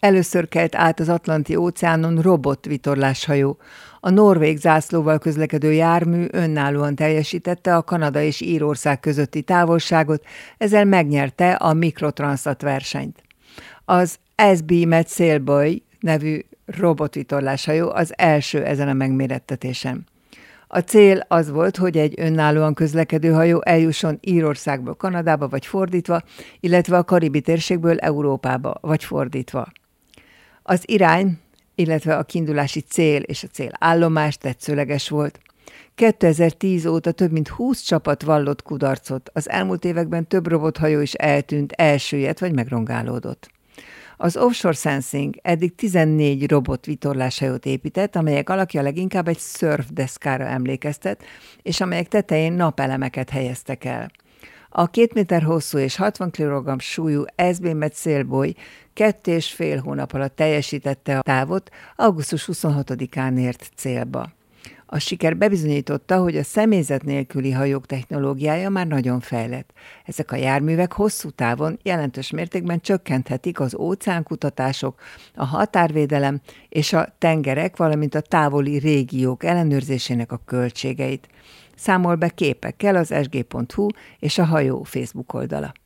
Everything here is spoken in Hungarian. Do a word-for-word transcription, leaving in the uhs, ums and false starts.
Először kelt át az Atlanti-óceánon robotvitorláshajó. A norvég zászlóval közlekedő jármű önállóan teljesítette a Kanada és Írország közötti távolságot, ezzel megnyerte a Mikrotransat versenyt. Az es bé Met Sailboy nevű robotvitorláshajó az első ezen a megmérettetésen. A cél az volt, hogy egy önállóan közlekedő hajó eljusson Írországból Kanadába, vagy fordítva, illetve a karibi térségből Európába, vagy fordítva. Az irány, illetve a kiindulási cél és a célállomás tetszőleges volt. kétezer-tíz óta több mint húsz csapat vallott kudarcot, az elmúlt években több robothajó is eltűnt, elsüllyedt vagy megrongálódott. Az Offshore Sensing eddig tizennégy robotvitorláshajót épített, amelyek alakja leginkább egy szörfdeszkára emlékeztet, és amelyek tetején napelemeket helyeztek el. A két méter hosszú és hatvan kilogramm súlyú es bé Met Sailboy két és fél hónap alatt teljesítette a távot, augusztus huszonhatodikán ért célba. A siker bebizonyította, hogy a személyzet nélküli hajók technológiája már nagyon fejlett. Ezek a járművek hosszú távon jelentős mértékben csökkenthetik az óceánkutatások, a határvédelem és a tengerek, valamint a távoli régiók ellenőrzésének a költségeit. Számol be képekkel az es gé pont hú és a hajó Facebook oldala.